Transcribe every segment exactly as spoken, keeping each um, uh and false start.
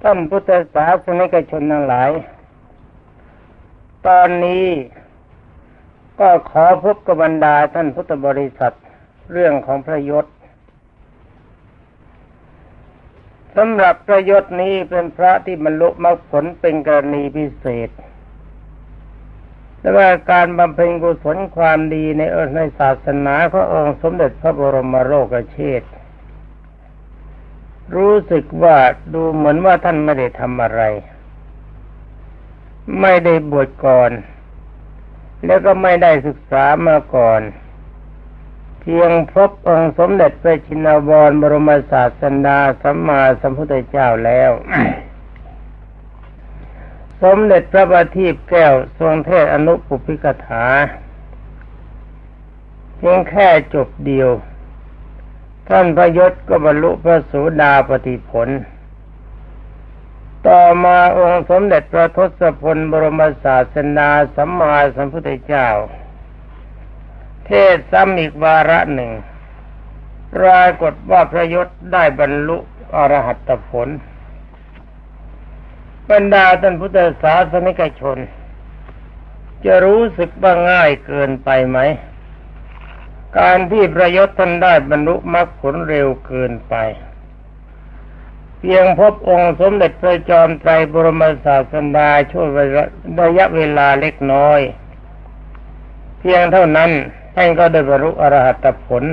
ท่านพุทธศาสนิกชนทั้งหลายตอนนี้ก็ขอพบกับบรรดาท่านพุทธบริษัทเรื่องของพระยศสำหรับพระยศนี้เป็นพระที่บรรลุมรรคผลเป็นกรณีพิเศษและว่าการบำเพ็ญกุศลความดีในเอในศาสนาขององค์สมเด็จพระบรมโลกเชษฐ์รู้สึกว่าดูเหมือนว่าท่านไม่ได้ทำอะไรไม่ได้บวชก่อนแล้วก็ไม่ได้ศึกษามาก่อนเพียงพบองค์สมเด็จพระชินวรบรมศาสดาสัมมาสัมพุทธเจ้าแล้ว สมเด็จพระบพิตรแก้วทรงเทศอนุปุพพิกถาเพียงแค่จบเดียวท่านพระยศก็บรรลุพระโสดาปัตติผลต่อมาองค์สมเด็จพระทศพลบรมศาสดาสัมมาสัมพุทธเจ้าเทศซ้ำอีกวาระหนึ่งปรากฏว่าพระยศได้บรรลุอรหัตผลบรรดาท่านพุทธศาสนิกชนจะรู้สึกว่าง่ายเกินไปไหมการที่พระยศท่านได้บรรลุมรรคผลเร็วเกินไปเพียงพบองค์สมเด็จพระจอมไตรบรมศาสดาช่วงระยะเวลาเล็กน้อยเพียงเท่านั้นท่านก็ได้บรรลุอรหัตผล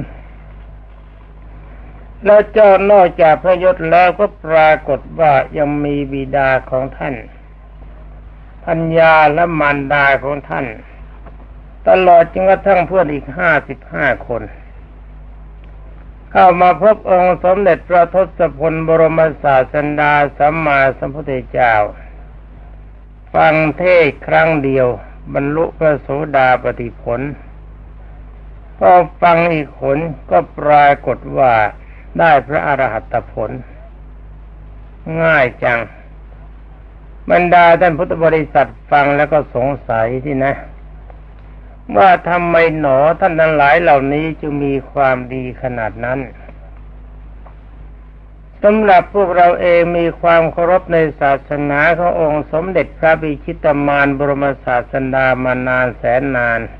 แล้วเจ้านอกจากพระยศแล้วก็ปรากฏว่ายังมีบิดาของท่านพัญญาและมารดาของท่านตลอดจนกระทั่งเพื่อนอีกห้าสิบห้าคนเข้ามาพบองค์สมเด็จพระทศพลบรมศาสดาสัมมาสัมพุทธเจ้าฟังเทศครั้งเดียวบรรลุพระโสดาปัตติผลพอฟังอีกคนก็ปรากฏว่าได้พระอรหัตผลง่ายจังบรรดาท่านพุทธบริษัทฟังแล้วก็สงสัยที่นะว่าทำไมหนอท่านทั้งหลายเหล่านี้จึงมีความดีขนาดนั้นสำหรับพวกเราเองมีความเคารพในศาสนาขององค์สมเด็จพระวิชิตมารบรมศาสดามานานแสนนาน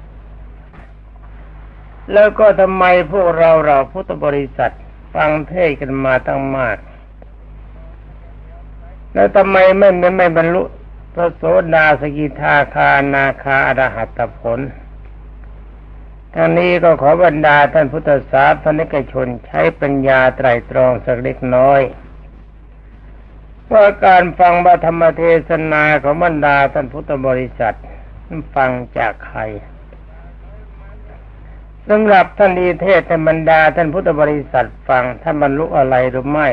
แล้วก็ทำไมพวกเราเราพุทธบริษัทฟังเทศกันมาตั้งมากแล้วทำไมไม่ไม่ไม่บรรลุพระโสดาสกิทาคานาคาอรหัตผลทั้งนี้ก็ขอบรรดาท่านพุทธศาสนิกชนใช้ปัญญาไตร่ตรองสักเล็กน้อยว่าการฟังพระธรรมเทศนาของบรรดาท่านพุทธบริษัทฟังจากใครสำหรับท่านดีเทศน์บรรดาท่านพุทธบริษัทฟังท่านบรรลุอะไรหรือไม่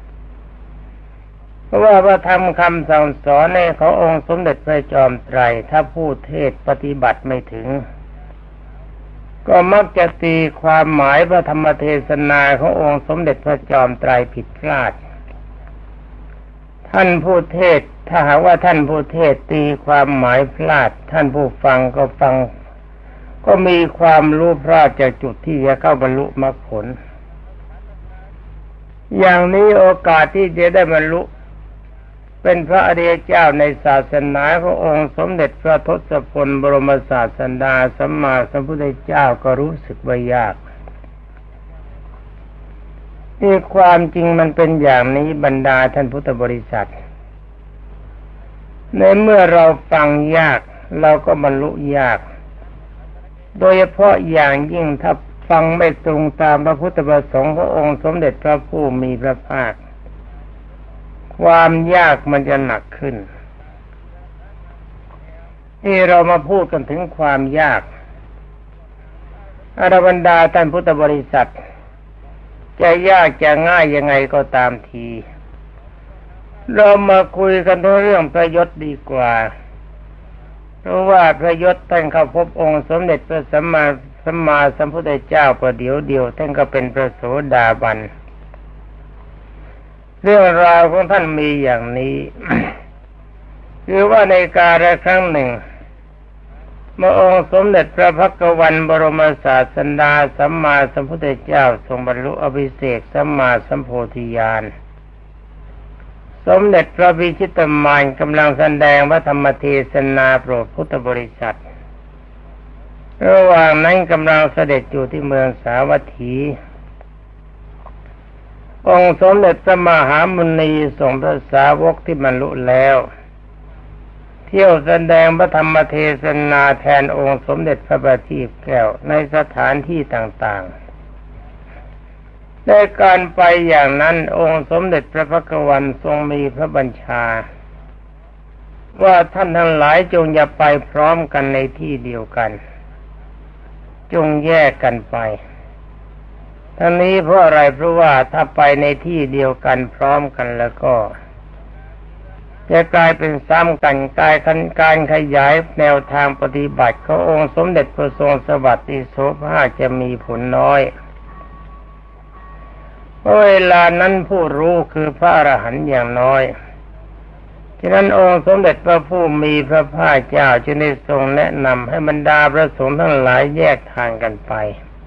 เพราะว่าพระธรรมคำสั่งสอนในขององค์สมเด็จพระจอมไตรถ้าผู้เทศปฏิบัติไม่ถึงก็มักจะตีความหมายพระธรรมเทศนาขององค์สมเด็จพระจอมไตรผิดพลาดท่านผู้เทศถ้าหากว่าท่านผู้เทศตีความหมายพลาดท่านผู้ฟังก็ฟังก็มีความรู้พลาดจากจุดที่จะเข้าบรรลุมรรคผลอย่างนี้โอกาสที่จะได้บรรลุเป็นพระอริยเจ้าในศาสนาขององค์สมเด็จพระทศพลบรมศาสดาสัมมาสัมพุทธเจ้าก็รู้สึกว่ายากที่ความจริงมันเป็นอย่างนี้บรรดาท่านพุทธบริษัทในเมื่อเราฟังยากเราก็บรรลุยากโดยเฉพาะอย่างยิ่งถ้าฟังไม่ตรงตามพระพุทธประสงค์ขององค์สมเด็จพระผู้มีพระภาคความยากมันจะหนักขึ้นที่เรามาพูดกันถึงความยากอรบรรดาท่านพุทธบริษัทจะยากจะง่ายยังไงก็ตามทีเรามาคุยกันเรื่องพระยศดีกว่าเพราะว่าพระยศท่านเข้าพบองค์สมเด็จพระสัมมาสัมมาสัมพุทธเจ้าประเดี๋ยวเดียวท่านก็เป็นพระโสดาบันเรื่องราวของท่านมีอย่างนี้ คือว่าในกาลครั้งหนึ่งเมื่อองค์สมเด็จพระภักวันบรมศาสดาสัมมาสัมพุทธเจ้าทรงบรรลุอภิเษกสัมมาสัมโพธิญาณสมเด็จพระพิชิตมารกำลังแสดงพระธรรมเทศนาโปรดพุทธบริษัทระหว่างนั้นกำลังเสด็จอยู่ที่เมืองสาวัตถีองค์สมเด็จพระมหามุนีทรงพระสาวกที่บรรลุแล้วเที่ยวแสดงพระธรรมเทศนาแทนองค์สมเด็จพระบัณฑิตแก้วในสถานที่ต่างๆได้การไปอย่างนั้นองค์สมเด็จพระพักวันทรงมีพระบัญชาว่าท่านทั้งหลายจงอย่าไปพร้อมกันในที่เดียวกันจงแยกกันไปทั้งนี้เพราะอะไรเพราะว่าถ้าไปในที่เดียวกันพร้อมกันแล้วก็จะกลายเป็นซ้ำกันกลายคันการขยายแนวทางปฏิบัติขององค์สมเด็จพระทรงสวัสดิโสภาจะมีผลน้อยเพราะเวลานั้นผู้รู้คือพระอรหันต์อย่างน้อยฉะนั้นองค์สมเด็จพระผู้มีพระภาคเจ้าจึงได้ทรงแนะนำให้บรรดาพระสงฆ์ทั้งหลายแยกทางกันไป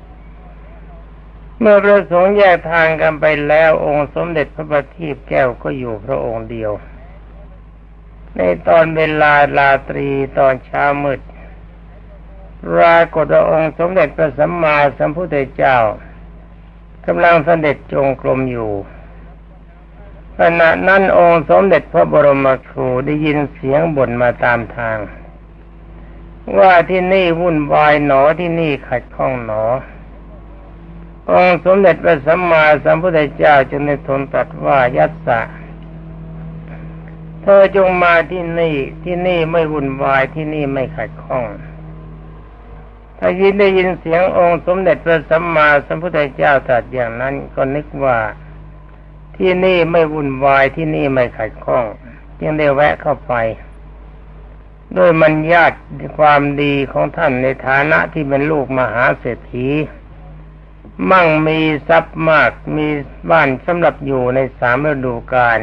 เมื่อพระสงฆ์แยกทางกันไปแล้วองค์สมเด็จพระบัณฑิตแก้วก็อยู่พระองค์เดียวในตอนเวลาราตรีตอนเช้ามืดปรากฏว่าองค์สมเด็จพระสัมมาสัมพุทธเจ้ากำลังเสด็จจงกรมอยู่ขณะนั้นองค์สมเด็จพระบรมครูได้ยินเสียงบ่นมาตามทางว่าที่นี่วุ่นวายหนอที่นี่ขัดข้องหนอองค์สมเด็จพระสัมมาสัมพุทธเจ้าจึงได้ทูลตรัสว่ายัสสะเธอจงมาที่นี่ที่นี่ไม่วุ่นวายที่นี่ไม่ขัดข้องถ้ายินได้ยินเสียงองค์สมเด็จพระสัมมาสัมพุทธเจ้าตรัสอย่างนั้นก็นึกว่าที่นี่ไม่วุ่นวายที่นี่ไม่ขัดข้องจึงได้แวะเข้าไปด้วยมัญญาติความดีของท่านในฐานะที่เป็นลูกมหาเศรษฐีมั่งมีทรัพย์มากมีบ้านสำหรับอยู่ในสามฤดูกาล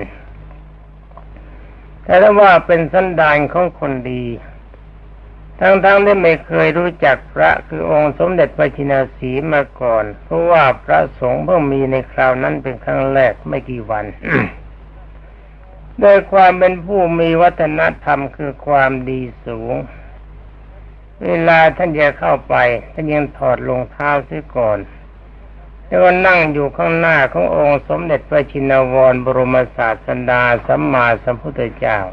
แต่ถ้าว่าเป็นสันดานของคนดีทั้งๆที่ไม่เคยรู้จักพระคือองค์สมเด็จพระชินสีห์มาก่อนเพราะว่าพระสงฆ์เพิ่งมีในคราวนั้นเป็นครั้งแรกไม่กี่วัน โดยความเป็นผู้มีวัฒนธรรมคือความดีสูงเวลาท่านจะเข้าไปท่านยังถอดรองเท้าเสียก่อนแล้วก็นั่งอยู่ข้างหน้าขององค์สมเด็จพระชินวรบรมศาสดาสัมมาสัมพุทธเจ้า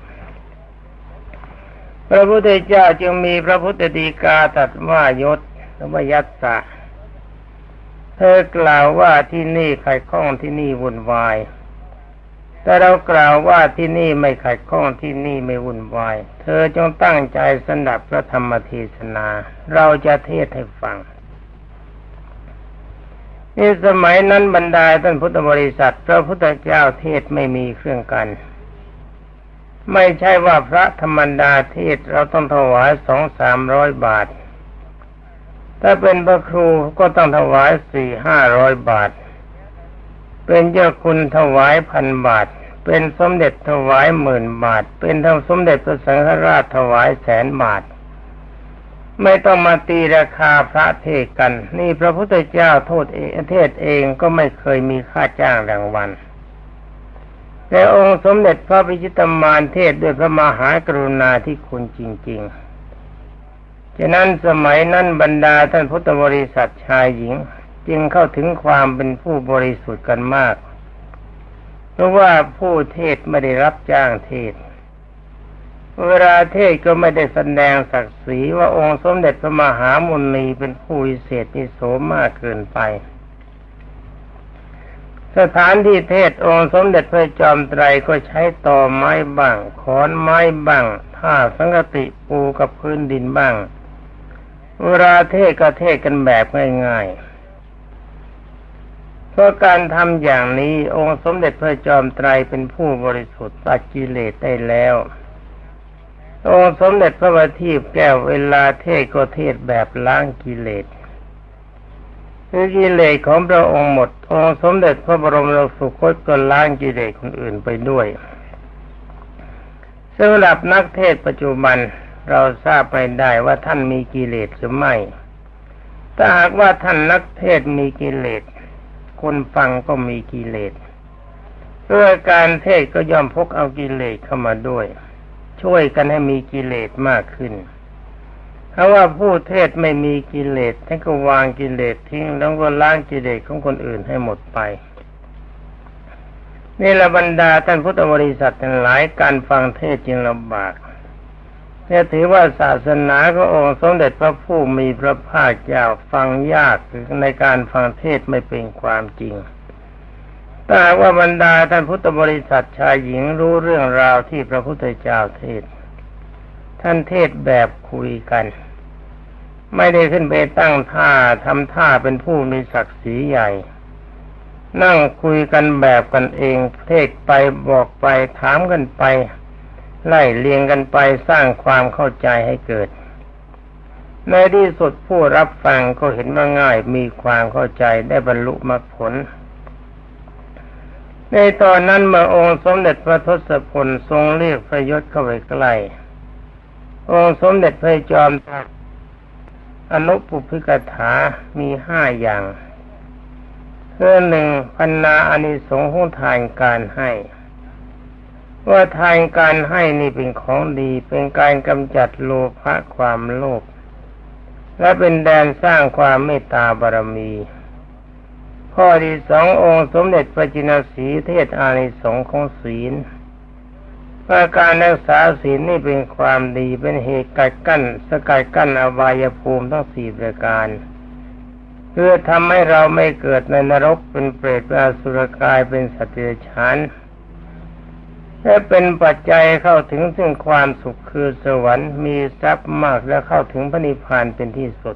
พระพุทธเจ้าจึงมีพระพุทธฎีกาตรัสว่ายศหรือว่ายัสสะเธอกล่าวว่าที่นี่ขัดข้องที่นี่วุ่นวายแต่เรากล่าวว่าที่นี่ไม่ขัดข้องที่นี่ไม่วุ่นวายเธอจงตั้งใจสดับพระธรรมเทศนาเราจะเทศให้ฟังในสมัยนั้นบรรดาท่านพุทธบริษัทพระพุทธเจ้าเทศไม่มีเครื่องกันไม่ใช่ว่าพระธรรมดาเทศเราต้องถวายสองสามร้อยบาทถ้าเป็นพระครูก็ต้องถวายสี่ห้าร้อยบาทเป็นเจ้าคุณถวายพันบาทเป็นสมเด็จถวายหมื่นบาทเป็นทั้งสมเด็จพระสังฆราชถวายแสนบาทไม่ต้องมาตีราคาพระเทศกันนี่พระพุทธเจ้าโทษเองเทศเองก็ไม่เคยมีค่าจ้างรางวัลแต่องค์สมเด็จพระพิชิตมารเทศด้วยพระมหากรุณาธิคุณจริงๆฉะนั้นสมัยนั้นบรรดาท่านพุทธบริษัทชายหญิงจึงเข้าถึงความเป็นผู้บริสุทธิ์กันมากเพราะว่าผู้เทศไม่ได้รับจ้างเทศเวลาเทศก็ไม่ได้แสดงศักดิ์ศรีว่าองค์สมเด็จพระมหามุนีเป็นผู้วิเศษนิโสมากเกินไปสถานที่เทศองค์สมเด็จพระจอมไตรก็ใช้ตอไม้บ้างขอนไม้บ้างผ้าสังฆติปูกับพื้นดินบ้างเวลาเทศก็เทศกันแบบง่ายๆเพราะการทำอย่างนี้องค์สมเด็จพระจอมไตรเป็นผู้บริสุทธิ์ตัดกิเลสได้แล้วองค์สมเด็จพระบัณฑิตแก้วเวลาเทศก็เทศแบบล้างกิเลสคือกิเลสของพระองค์หมดองค์สมเด็จพระบรมโลกสุคตก็ล้างกิเลสคนอื่นไปด้วยสำหรับนักเทศปัจจุบันเราทราบไม่ได้ว่าท่านมีกิเลสหรือไม่ถ้าหากว่าท่านนักเทศมีกิเลสคนฟังก็มีกิเลส เพื่อการเทศก็ย่อมพกเอากิเลสเข้ามาด้วยช่วยกันให้มีกิเลสมากขึ้นถ้าว่าผู้เทศไม่มีกิเลสท่านก็วางกิเลสทิ้งแล้วก็ล้างกิเลสของคนอื่นให้หมดไปนี่ละบรรดาท่านพุทธบริษัททั้งหลายการฟังเทศจึงลำบากเนี่ยถือว่าศาสนาขององค์สมเด็จพระผู้มีพระภาคเจ้าฟังยากในการฟังเทศไม่เป็นความจริงแต่ว่าบรรดาท่านพุทธบริษัทชายหญิงรู้เรื่องราวที่พระพุทธเจ้าเทศท่านเทศแบบคุยกันไม่ได้ขึ้นไปตั้งท่าทำท่าเป็นผู้มีศักดิ์ศรีใหญ่นั่งคุยกันแบบกันเองเทศไปบอกไปถามกันไปไล่เลียงกันไปสร้างความเข้าใจให้เกิดในที่สุดผู้รับฟังก็เห็นว่าง่ายมีความเข้าใจได้บรรลุมรรคผลในตอนนั้นเมื่อองค์สมเด็จพระทศพลทรงเรียกพระยศเข้าไปใกล้องค์สมเด็จพระจอมตรัสอนุปุพพิกถามีห้าอย่างคือหนึ่งพันนาอานิสงส์ของทานการให้ว่าทานการให้นี่เป็นของดีเป็นการกำจัดโลภะความโลภและเป็นแดนสร้างความเมตตาบารมีข้อที่สององค์สมเด็จพระจินสีเทศอานิสงส์ของศีลว่าการรักษาศีลนี่เป็นความดีเป็นเหตุกัดกั้นสกัดกั้นอบายภูมิทั้งสี่ประการเพื่อทำให้เราไม่เกิดในนรกเป็นเปรตเป็นอสุรกายเป็นสัตว์เดรัจฉานและเป็นปัจจัยเข้าถึงซึ่งความสุขคือสวรรค์มีทรัพย์มากและเข้าถึงพระนิพพานเป็นที่สุด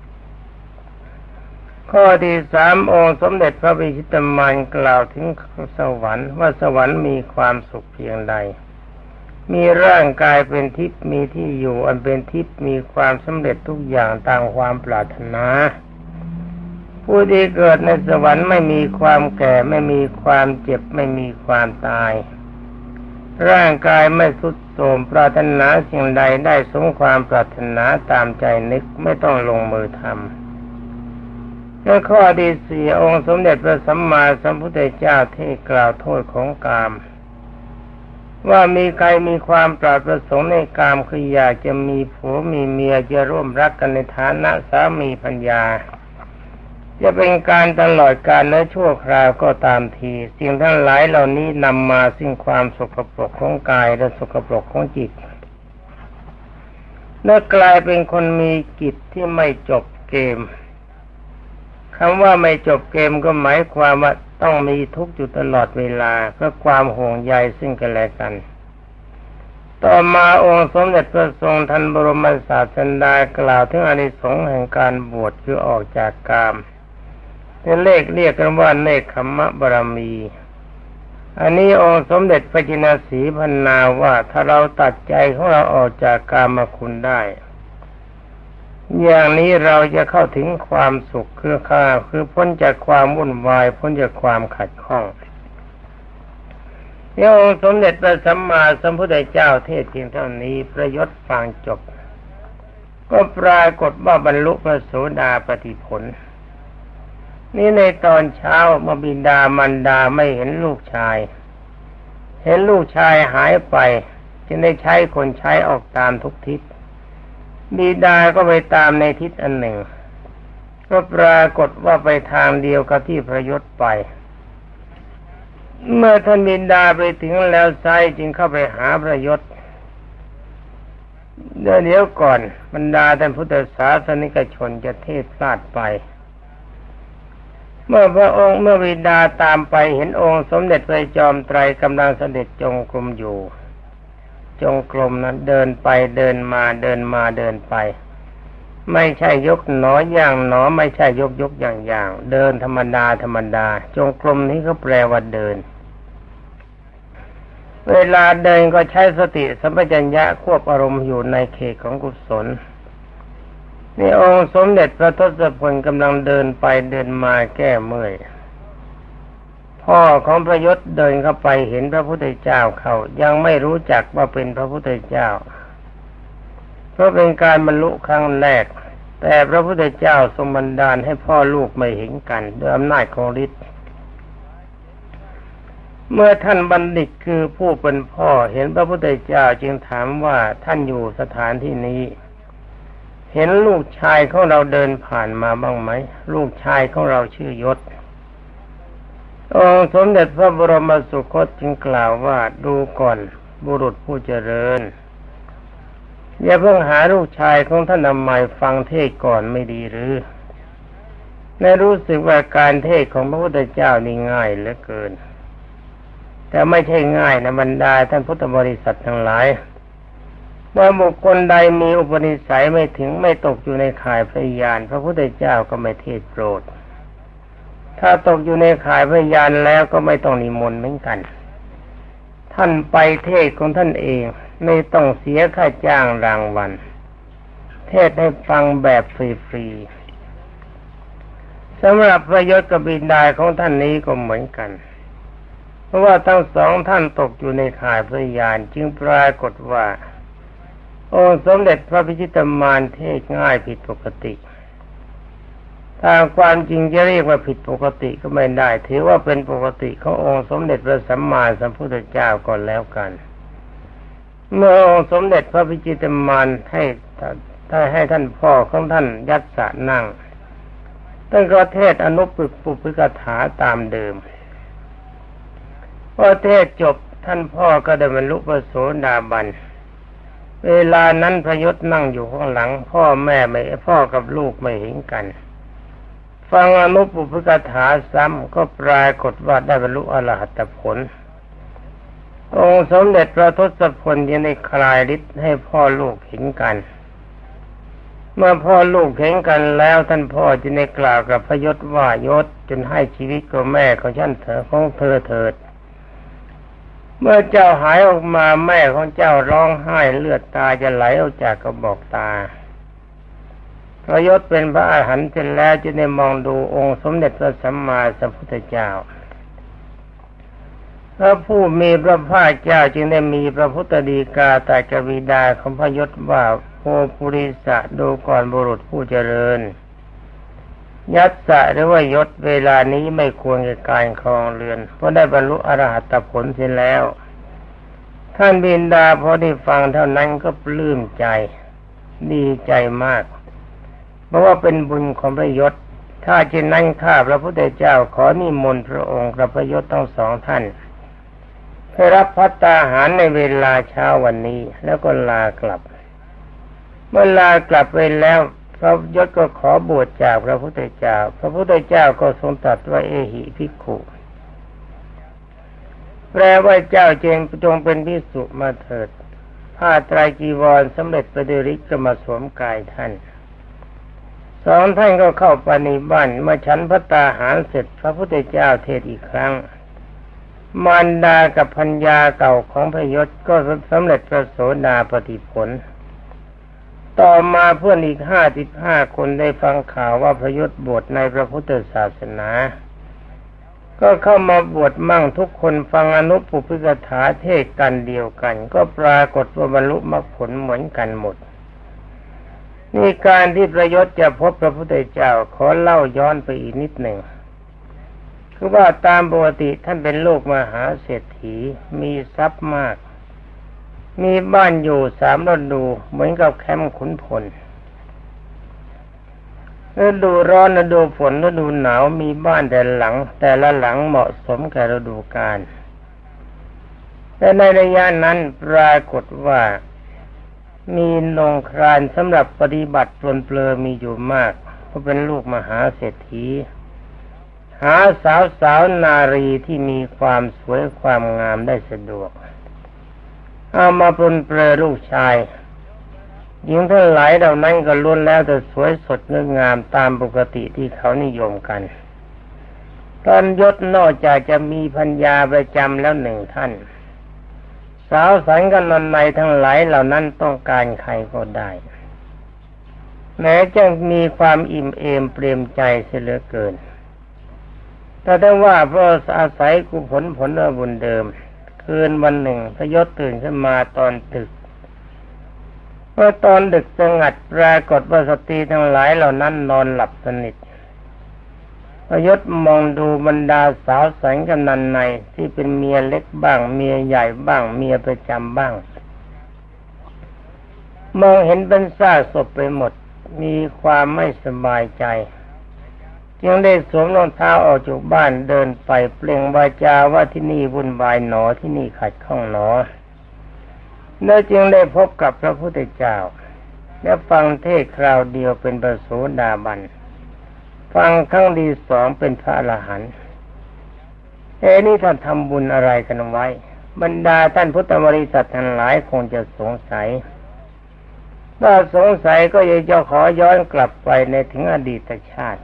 ข้อที่สามองค์สมเด็จพระวิชิตมารกล่าวถึงสวรรค์ว่าสวรรค์มีความสุขเพียงใดมีร่างกายเป็นทิพย์มีที่อยู่อันเป็นทิพย์มีความสำเร็จทุกอย่างตามความปรารถนาผู้ที่เกิดในสวรรค์ไม่มีความแก่ไม่มีความเจ็บไม่มีความตายร่างกายไม่ทรุดโทรมปรารถนาสิ่งใดได้สมความปรารถนาตามใจนึกไม่ต้องลงมือทำและข้อที่สี่องค์สมเด็จพระสัมมาสัมพุทธเจ้าเทศกล่าวโทษของกามว่ามีใครมีความปรารถประสงค์ในกามคืออยากจะมีผัวมีเมียจะร่วมรักกันในฐานะสามีภรรยาจะเป็นการตลอดกาลและชั่วคราวก็ตามทีสิ่งทั้งหลายเหล่านี้นำมาซึ่งความสกปรกของกายและสกปรกของจิตและกลายเป็นคนมีกิจที่ไม่จบเกมคำว่าไม่จบเกมก็หมายความว่าต้องมีทุกข์อยู่ตลอดเวลาเพื่อความห่วงใยซึ่งกันและกันต่อมาองค์สมเด็จพระทรงทันบรมศาสดากล่าวถึงอานิสงส์แห่งการบวชคือออกจากกามที่เลขเรียกกันว่าเนคขมะบารมีอันนี้องค์สมเด็จพระจินสีพรรณนาว่าถ้าเราตัดใจของเราออกจากกามคุณได้อย่างนี้เราจะเข้าถึงความสุขคือข้าคือพ้นจากความวุ่นวายพ้นจากความขัดข้องที่องค์สมเด็จพระสัมมาสัมพุทธเจ้าเทศเพียงเท่านี้ประยศฟังจบก็ปรากฏว่าบรรลุพระโสดาปัตติผลนี่ในตอนเช้าเมื่อบิดามารดาไม่เห็นลูกชายเห็นลูกชายหายไปจึงได้ใช้คนใช้ออกตามทุกทิศบิดาก็ไปตามในทิศอันหนึ่งก็ปรากฏว่าไปทางเดียวกับที่พระยศไปเมื่อท่านบิดาไปถึงแล้วไซจึงเข้าไปหาพระยศเดี๋ยวเดี๋ยวก่อนบรรดาท่านพุทธศาสนิกชนจะเทศพลาดไปเมื่อพระองค์เมื่อบิดาตามไปเห็นองค์สมเด็จพระจอมไตรกำลังเสด็จจงกรมอยู่จงกรมนั้นเดินไปเดินมาเดินมาเดินไปไม่ใช่ยกหนอย่างหนอไม่ใช่ยกยกอย่างอย่างเดินธรรมดาธรรมดาจงกรมนี้ก็แปลว่าเดินเวลาเดินก็ใช้สติสัมปชัญญะควบอารมณ์อยู่ในเขตของกุศลนี่องค์สมเด็จพระทศพลกำลังเดินไปเดินมาแก้เมื่อยพ่อของพระยศเดินเข้าไปเห็นพระพุทธเจ้าเขายังไม่รู้จักว่าเป็นพระพุทธเจ้าเพราะเป็นการบรรลุครั้งแรกแต่พระพุทธเจ้าทรงบันดาลให้พ่อลูกไม่เห็นกันด้วยอำนาจของฤทธิ์เมื่อท่านบัณฑิตคือผู้เป็นพ่อเห็นพระพุทธเจ้าจึงถามว่าท่านอยู่สถานที่นี้เห็นลูกชายของเราเดินผ่านมาบ้างไหมลูกชายของเราชื่อยศองค์สมเด็จพระบรมสุคตจึงกล่าวว่าดูก่อนบุรุษผู้เจริญอย่าเพิ่งหาลูกชายของท่านอมัยฟังเทศก่อนไม่ดีหรือในรู้สึกว่าการเทศของพระพุทธเจ้านี่ง่ายเหลือเกินแต่ไม่ใช่ง่ายนะบรรดาท่านพุทธบริษัททั้งหลายเมื่อบุคคลใดมีอุปนิสัยไม่ถึงไม่ตกอยู่ในข่ายพยานพระพุทธเจ้าก็ไม่เทศโปรดถ้าตกอยู่ในข่ายพยานแล้วก็ไม่ต้องนิมนต์เหมือนกันท่านไปเทศของท่านเองไม่ต้องเสียค่าจ้างรางวัลเทศให้ฟังแบบฟรีๆสำหรับพระยศกับบิดาของท่านนี้ก็เหมือนกันเพราะว่าทั้งสองท่านตกอยู่ในข่ายพยานจึงปรากฏว่าองค์สมเด็จพระพิชิตมารเทศง่ายผิดปกติตามความจริงจะเรียกว่าผิดปกติก็ไม่ได้ถือว่าเป็นปกติขององค์สมเด็จพระสัมมาสัมพุทธเจ้าก่อนแล้วกันเมื่อองค์สมเด็จพระพิชิตมารให้ถ้าให้ท่านพ่อของท่านยัสสะนั่งท่านก็เทศอนุปปุพกถาตามเดิมพอเทศจบท่านพ่อก็ได้บรรลุพระโสดาบันเวลานั้นพระยศนั่งอยู่ข้างหลังพ่อแม่ไม่พ่อกับลูกไม่เห็นกันฟังอนุปปุพกถาซ้ำก็ปรากฏว่าได้บรรลุอรหัตผลองค์สมเด็จพระทศพลยังได้คลายฤทธิ์ให้พ่อลูกเห็นกันเมื่อพ่อลูกเห็นกันแล้วท่านพ่อจึงได้กล่าวกับพระยศว่ายศจนให้ชีวิตกับแม่ของฉันเถอะของเธอเถิดเมื่อเจ้าหายออกมาแม่ของเจ้าร้องไห้เลือดตาจะไหลออกจากกระบอกตาพระยศเป็นพระอรหันต์เสร็จแล้วจึงได้มองดูองค์สมเด็จพระสัมมาสัมพุทธเจ้าพระผู้มีพระภาคเจ้าจึงได้มีพระพุทธดีกาตรัสกับบิดาของพระยศว่าโพปุริสะดูก่อนบุรุษผู้เจริญยัสสะหรือว่ายศเวลานี้ไม่ควรแก่การครองเรือนเพราะได้บรรลุอรหัตผลเสียแล้วท่านบิดาพอได้ฟังเท่านั้นก็ปลื้มใจดีใจมากเพราะว่าเป็นบุญของพระยศถ้าเช่นนั้นข้าพระพุทธเจ้าขอนิมนต์พระองค์กับพระยศทั้งสองท่านให้รับภัตตาหารในเวลาเช้าวันนี้แล้วก็ลากลับเมื่อลากลับไปแล้วพระยศก็ขอบวชจากพระพุทธเจ้าพระพุทธเจ้าก็ทรงตรัสว่าเอหิภิกขุแปลว่าเจ้าเจงจงเป็นภิกษุมาเถิดผ้าไตรจีวรสำเร็จไปด้วยฤทธิ์ก็มาสวมกายท่านสองท่านก็เข้าปฏิบัติเมื่อฉันภัตตาหารเสร็จพระพุทธเจ้าเทศอีกครั้งมารดากับพัญญาเก่าของพระยศก็สำเร็จพระโสดาปัตติผลต่อมาเพื่อนอีกห้าสิบห้าคนได้ฟังข่าวว่าพระยศบวชในพระพุทธศาสนาก็เข้ามาบวชมั่งทุกคนฟังอนุปปุพกถาเทศกันเดียวกันก็ปรากฏว่าบรรลุมรรคผลเหมือนกันหมดนี่การที่พระยศจะพบพระพุทธเจ้าขอเล่าย้อนไปอีกนิดหนึ่งคือว่าตามปกติท่านเป็นลูกมหาเศรษฐีมีทรัพย์มากมีบ้านอยู่สามฤดูเหมือนกับแคมป์ขุนพลฤดูร้อนฤดูฝนฤดูหนาวมีบ้านแต่หลังแต่ละหลังเหมาะสมแก่ฤดูกาลแต่ในระยะนั้นปรากฏว่ามีนงครานสำหรับปฏิบัติปลนเปลือมีอยู่มากเพราะเป็นลูกมหาเศรษฐีหาสาวสาวนารีที่มีความสวยความงามได้สะดวกเอามาปลนเปลือลูกชายหญิงทั้งหลายเหล่านั้นก็ล้วนแล้วแต่สวยสดงดงามตามปกติที่เขานิยมกันตอนยศนอกจากจะมีพัญญาประจำแล้วหนึ่งท่านสาวสันกันนันในทั้งหลายเหล่านั้นต้องการใครก็ได้แม้จะมีความอิ่มเอมเปรียมใจเสียเหลือเกินแต่ถ้าว่าเพราะอาศัยกุศลผลบุญเดิมคืนวันหนึ่งพระยศตื่นขึ้นมาตอนดึกเมื่อตอนดึกสงัดปรากฏว่าสตรีทั้งหลายเหล่านั้นนอนหลับสนิทพยศมองดูบรรดาสาวแสงกำนันในที่เป็นเมียเล็กบ้างเมียใหญ่บ้างเมียประจำบ้างมองเห็นเป็นซากศพไปหมดมีความไม่สบายใจจึงได้สวมรองเท้าออกจากบ้านเดินไปเปล่งวาจาว่าที่นี่วุ่นวายหนอที่นี่ขัดข้องหนอแล้วจึงได้พบกับพระพุทธเจ้าและฟังเทศคราวเดียวเป็นพระโสดาบันฟังครั้งที่สองเป็นพระอรหันต์เอ้นี่ท่านทำบุญอะไรกันไว้บรรดาท่านพุทธบริษัททั้งหลายคงจะสงสัยถ้าสงสัยก็จะขอย้อนกลับไปในถึงอดีตชาติ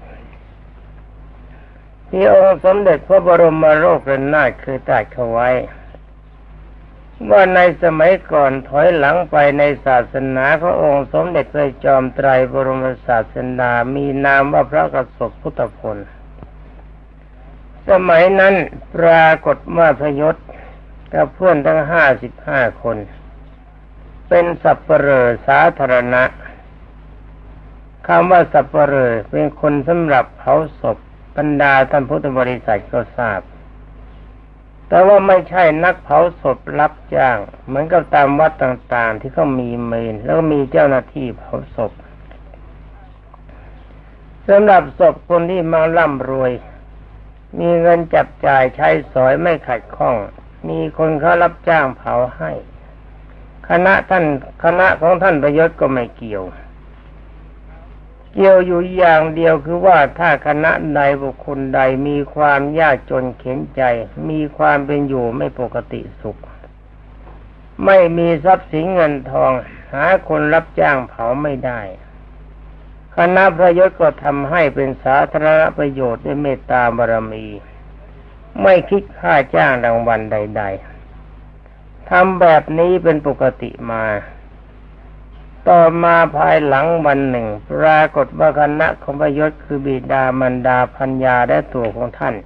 ที่องค์สมเด็จพระบรมโลกนาถคือตรัสเอาไว้ว่าในสมัยก่อนถอยหลังไปในศาสนาขององค์สมเด็จพระจอมไตรบรมศาสดามีนามว่าพระกสปพุทธพลสมัยนั้นปรากฏว่าพยศกับเพื่อนทั้งห้าสิบห้าคนเป็นสัปเหร่อสาธารณะคำว่าสัปเหร่อเป็นคนสำหรับเผาศพบรรดาท่านพุทธบริษัทก็ทราบแต่ว่าไม่ใช่นักเผาศพรับจ้างเหมือนกับตามวัดต่างๆที่เขามีเมนแล้วก็มีเจ้าหน้าที่เผาศพสำหรับศพคนที่มาร่ำรวยมีเงินจับจ่ายใช้สอยไม่ขัดข้องมีคนเขารับจ้างเผาให้คณะท่านคณะของท่านประยศก็ไม่เกี่ยวเกี่ยวอยู่อย่างเดียวคือว่าถ้าคณะใดบุคคลใดมีความยากจนเข็ญใจมีความเป็นอยู่ไม่ปกติสุขไม่มีทรัพย์สินเงินทองหาคนรับจ้างเผาไม่ได้คณะพระยศก็ทำให้เป็นสาธารณประโยชน์ด้วยเมตตาบารมีไม่คิดค่าจ้างรางวัลใดๆทำแบบนี้เป็นปกติมาต่อมาภายหลังวันหนึ่งปรากฏว่าคณะของพระยศคือบิดามารดาภรรยาและตัวของท่าน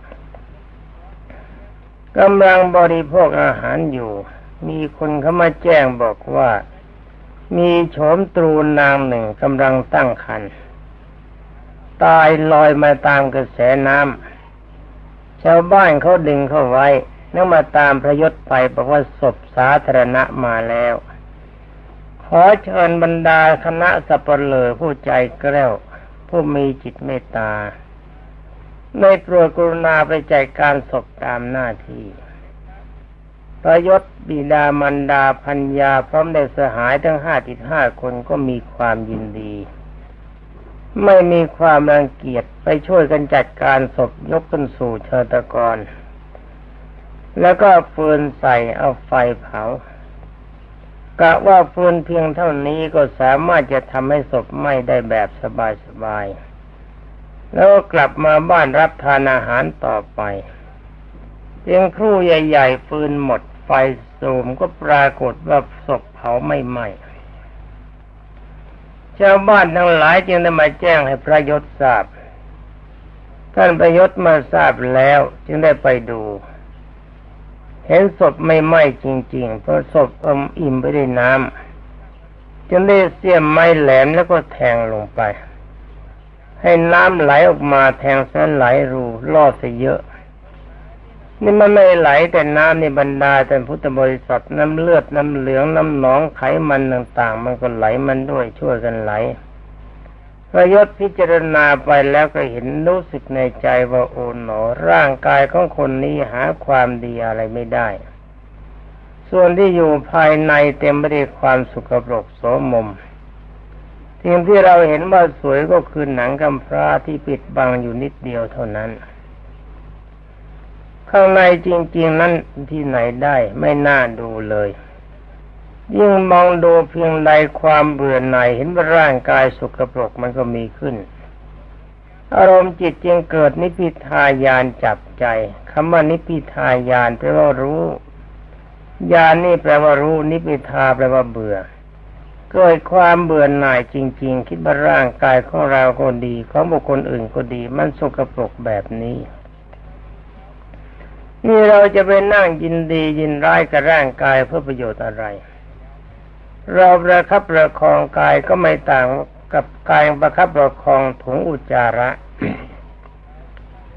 กำลังบริโภคอาหารอยู่มีคนเข้ามาแจ้งบอกว่ามีโฉมตรูนางหนึ่งกำลังตั้งครรภ์ตายลอยมาตามกระแสน้ำชาวบ้านเขาดึงเข้าไว้แล้วมาตามพระยศไปบอกว่าศพสาธารณะมาแล้วขอเชิญบรรดาคณะสัปเหร่อผู้ใจแกล้วผู้มีจิตเมตตาในโปรดกรุณาไปจัดการศพตามหน้าที่พระยศบิดามารดาภรรยาพร้อมด้วยสหายทั้งห้าสิบห้าคนก็มีความยินดีไม่มีความรังเกียจไปช่วยกันจัดการศพยกขึ้นสู่เชิงตะกอนแล้วก็ฟืนใส่เอาไฟเผากะว่าฟืนเพียงเท่านี้ก็สามารถจะทำให้ศพไหม้ได้แบบสบายๆแล้วก็กลับมาบ้านรับทานอาหารต่อไปเพียงครู่ใหญ่ๆฟืนหมดไฟสูมก็ปรากฏว่าศพเผาไม่ไหม้ชาวบ้านทั้งหลายจึงได้มาแจ้งให้พระยศทราบท่านพระยศมาทราบแล้วจึงได้ไปดูเห็นศพไม่ไหม้จริงๆเพราะศพอมอิ่มไปด้วยน้ำจึงได้เสียมไม้แหลมแล้วก็แทงลงไปให้น้ำไหลออกมาแทงเส้นไหลรูลอดซะเยอะนี่มันไม่ไหลแต่น้ำในบรรดาแต่พุทธบริษัทน้ำเลือดน้ำเหลืองน้ำหนองไขมันต่างๆมันก็ไหลมันด้วยช่วยกันไหลพระยศพิจารณาไปแล้วก็เห็นรู้สึกในใจว่าโอ๋หนอร่างกายของคนนี้หาความดีอะไรไม่ได้ส่วนที่อยู่ภายในเต็มไปด้วยความสุขปรกโสมมสิ่งที่เราเห็นว่าสวยก็คือหนังกำพร้าที่ปิดบังอยู่นิดเดียวเท่านั้นข้างในจริงๆนั้นที่ไหนได้ไม่น่าดูเลยยิ่งมองดูเพียงใดความเบื่อหน่ายเห็นว่าร่างกายสกปรกมันก็มีขึ้นอารมณ์จิตจึงเกิดนิพพิทายานจับใจคำว่านิพพิทายานแปลว่ารู้ญาณนี่แปลว่ารู้นิพพิทาแปลว่าเบื่อเกิดความเบื่อหน่ายจริงๆคิดว่าร่างกายของเราก็ดีของบุคคลอื่นก็ดีมันสกปรกแบบนี้นี่เราจะไปนั่งยินดียินร้ายกับร่างกายเพื่อประโยชน์อะไรเราประคับประคองกายก็ไม่ต่างกับกายประคับประคองถุงอุจจาระ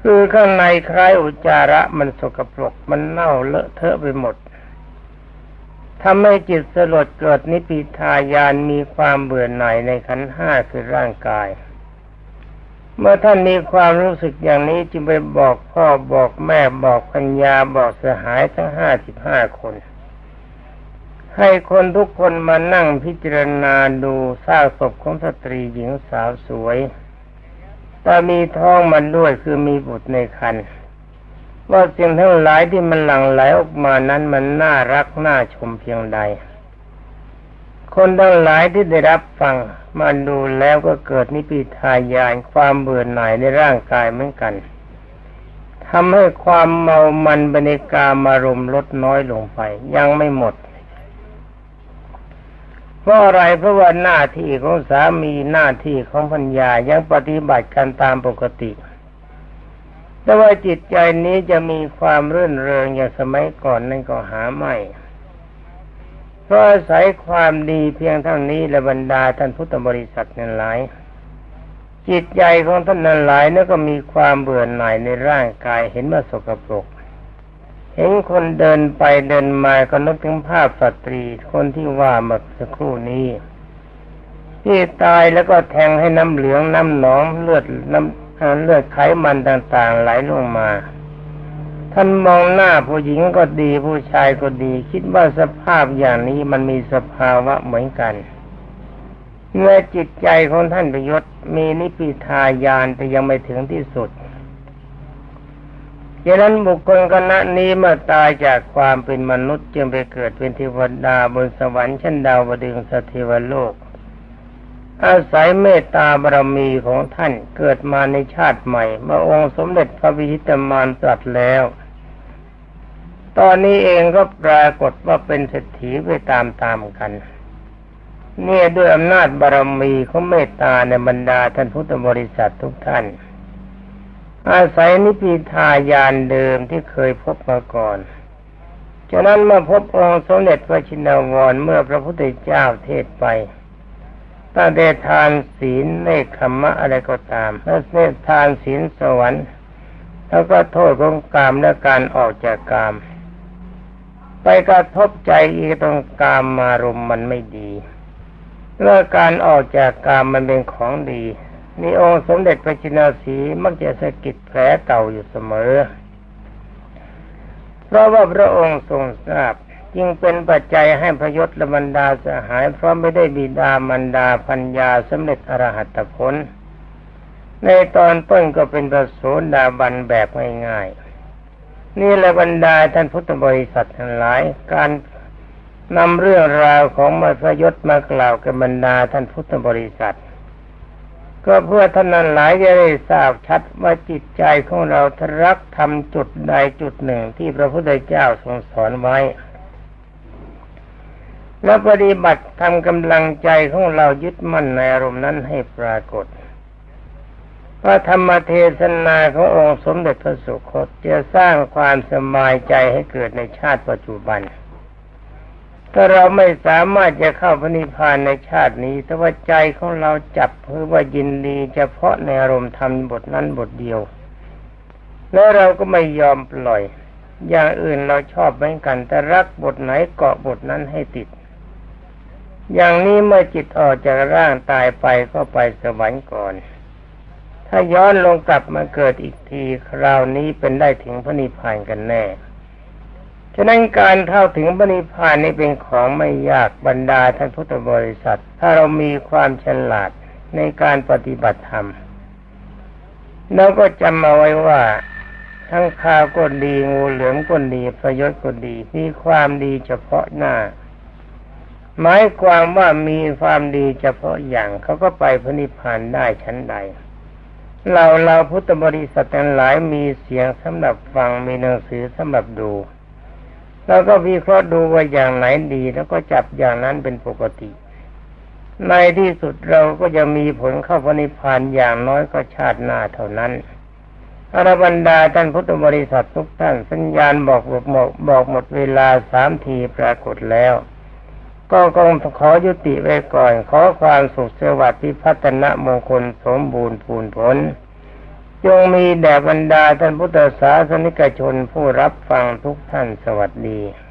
คือข้างในคล้ายอุจจาระมันสกปรกมันเน่าเลอะเทอะไปหมดทำให้จิตสลดเกิดนิพพิทายานมีความเบื่อหน่ายในขันธ์ห้าคือร่างกายเมื่อท่านมีความรู้สึกอย่างนี้จึงไปบอกพ่อบอกแม่บอกปัญญาบอกสหายทั้งห้าสิบห้าคนให้คนทุกคนมานั่งพิจารณาดูซากศพของสตรีหญิงสาวสวยแต่มีท้องมันด้วยคือมีบุตรในครรภ์ว่าสิ่งทั้งหลายที่มันหลั่งไหลออกมานั้นมันน่ารักน่าชมเพียงใดคนทั้งหลายที่ได้รับฟังมาดูแล้วก็เกิดนิพพิทายานความเบื่อหน่ายในร่างกายเหมือนกันทำให้ความเมามันบรรยากาศมารมลดน้อยลงไปยังไม่หมดเพราะอะไรเพราะว่าหน้าที่ของสามีหน้าที่ของภรรยายังปฏิบัติกันตามปกติแต่ว่าจิตใจนี้จะมีความรื่นเริงอย่างสมัยก่อนนั่นก็หาไม่เพราะอาศัยความดีเพียงเท่านี้และบรรดาท่านพุทธบริษัทนั้นหลายจิตใจของท่านนั้นหลายนั้นก็มีความเบื่อหน่ายในร่างกายเห็นว่าสกปรกเห็นคนเดินไปเดินมาก็นึกถึงภาพสตรีคนที่ว่าเมื่อสักครู่นี้ที่ตายแล้วก็แทงให้น้ำเหลืองน้ำหนองเลือดน้ำเลือดไขมันต่างๆไหลลงมาท่านมองหน้าผู้หญิงก็ดีผู้ชายก็ดีคิดว่าสภาพอย่างนี้มันมีสภาวะเหมือนกันเมื่อจิตใจของท่านประยศมีนิพพิทายานแต่ยังไม่ถึงที่สุดฉะนั้นบุคคลคณะนี้เมื่อตายจากความเป็นมนุษย์จึงไปเกิดเป็นเทวดาบนสวรรค์ชั้นดาวดึงสเทวโลกอาศัยเมตตาบารมีของท่านเกิดมาในชาติใหม่เมื่อองค์สมเด็จพระพิชิตมารตรัสแล้วตอนนี้เองก็ปรากฏว่าเป็นเศรษฐีไปตามๆกันเนี่ยด้วยอำนาจบารมีของเมตตาในบรรดาท่านพุทธบริษัททุกท่านอาศัยนิพพิทายานเดิมที่เคยพบมาก่อนฉะนั้นเมื่อพบองค์สมเด็จพระชินวรเมื่อพระพุทธเจ้าเทศไปตั้งแต่ทานศีลเนคขมะอะไรก็ตามแล้วเนคทานศีลสวรรค์แล้วก็โทษของกามและการออกจากกามไปกระทบใจอีกตรงกามมารมมันไม่ดีเรื่องการออกจากกามมันเป็นของดีนี่องค์สมเด็จพระชินสีห์มักจะสะกิดแผลเก่าอยู่เสมอเพราะว่าพระองค์ทรงทราบจึงเป็นปัจจัยให้พระยศและบรรดาสหายเพราะไม่ได้บิดามารดาปัญญาสำเร็จอรหัตผลในตอนต้นก็เป็นพระโสดาบันแบบง่ายๆนี่แหละบรรดาท่านพุทธบริษัททั้งหลายการนำเรื่องราวของพระยศมากล่าวกับบรรดาท่านพุทธบริษัทก็เพื่อท่านนั้นหลายจะได้ทราบชัดว่าจิตใจของเราทรักทำจุดใดจุดหนึ่งที่พระพุทธเจ้าทรงสอนไว้และปฏิบัติทำกำลังใจของเรายึดมั่นในอารมณ์นั้นให้ปรากฏพระธรรมเทศนาขององค์สมเด็จพระสุคตจะสร้างความสบายใจให้เกิดในชาติปัจจุบันถ้าเราไม่สามารถจะเข้าพระนิพพานในชาตินี้แต่ว่าใจของเราจับเพื่อว่ายินดีเฉพาะในอารมณ์ธรรมบทนั้นบทเดียวแล้วเราก็ไม่ยอมปล่อยอย่างอื่นเราชอบเหมือนกันแต่รักบทไหนเกาะบทนั้นให้ติดอย่างนี้เมื่อจิตออกจากร่างตายไปก็ไปสวรรค์ก่อนถ้าย้อนลงกลับมาเกิดอีกทีคราวนี้เป็นได้ถึงพระนิพพานกันแน่ฉะนั้นการเข้าถึงพระนิพพานนี้เป็นของไม่ยากบรรดาท่านพุทธบริษัทถ้าเรามีความฉลาดในการปฏิบัติธรรมแล้วก็จำเอาไว้ว่าทั้งข้าวก็ดีงูเหลือมก็ดีพยศก็ดีมีความดีเฉพาะหน้าหมายความว่ามีความดีเฉพาะอย่างเขาก็ไปพระนิพพานได้ชั้นใดเราเราพุทธบริษัททั้งหลายมีเสียงสำหรับฟังมีหนังสือสำหรับดูแล้วก็วิเคราะห์ดูว่าอย่างไหนดีแล้วก็จับอย่างนั้นเป็นปกติในที่สุดเราก็จะมีผลเข้าพระนิพพานอย่างน้อยก็ชาติหน้าเท่านั้นอรบรรดาท่านพุทธบริษัททุกท่านสัญญาณบอกบอกบอกหมดเวลาสามทีปรากฏแล้วก็คงขอยุติไว้ก่อนขอความสุขสวัสดิ์พิพัฒนมงคลสมบูรณ์พูนผลจจงมีแด่บรรดาท่านพุทธศาสนิกชนผู้รับฟังทุกท่านสวัสดี